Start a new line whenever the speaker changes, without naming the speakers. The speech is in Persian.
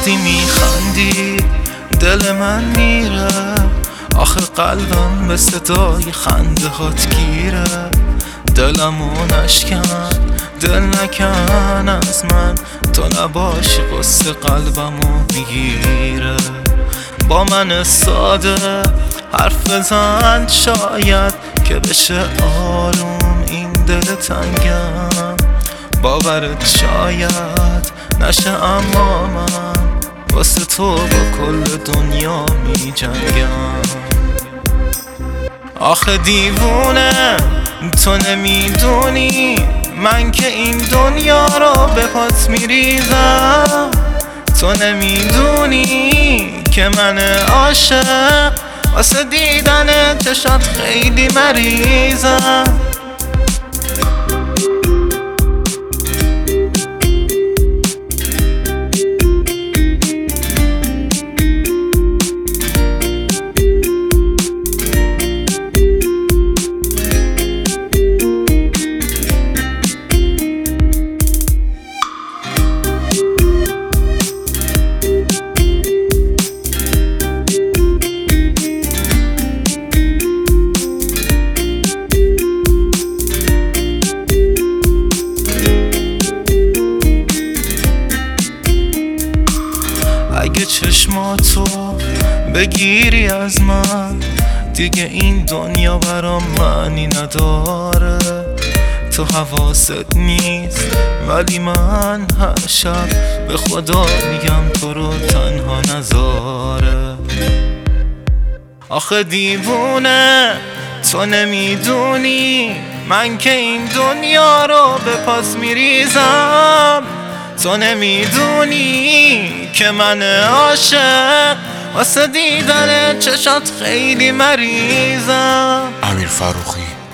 وقتی میخندی دل من میره، آخه قلبم به صدای خنده هات گیره. دلمو نشکن، دل نکن از من، تو نباشی قصه قلبمو میگیره. با من ساده حرف بزن، شاید که بشه آروم این دل تنگم. باورت شاید نشه اما من واسه تو با کل دنیا می جنگم. آخه دیوونه تو نمیدونی من که این دنیا رو به پات میریزم. تو نمیدونی که من عاشق واسه دیدن چشات خیلی مریضم. اگه چشماتو بگیری از من، دیگه این دنیا برام معنی نداره. تو حواست نیست ولی من هر شب به خدا میگم تو رو تنها نذاره. آخه دیوونه تو نمیدونی من که این دنیا رو به پاس میریزم. تو نمیدونی که من عاشق واسه دیدن چشات خیلی مریضم.
امیر فروخی.